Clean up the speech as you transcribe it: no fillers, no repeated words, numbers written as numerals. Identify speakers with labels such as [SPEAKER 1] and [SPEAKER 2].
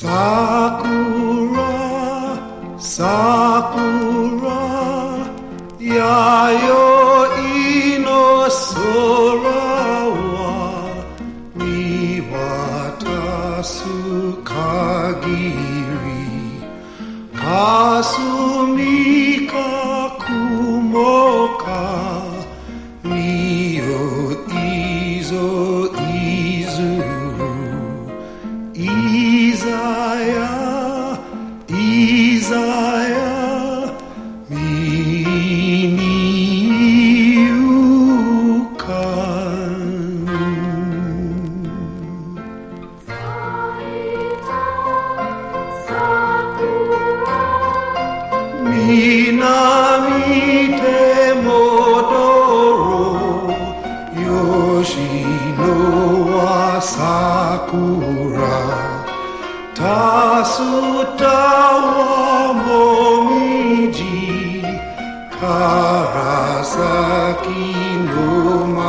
[SPEAKER 1] Sakura, Sakura, Yayoi no sora wa miwatasu kagiri, kasumi ka kumo ka, mio izo izuru, Isaiah, Isaiah, Miniukan. Minamite Modoro, Yoshino wa Sakura. Tasutawa momiji, Karasaki no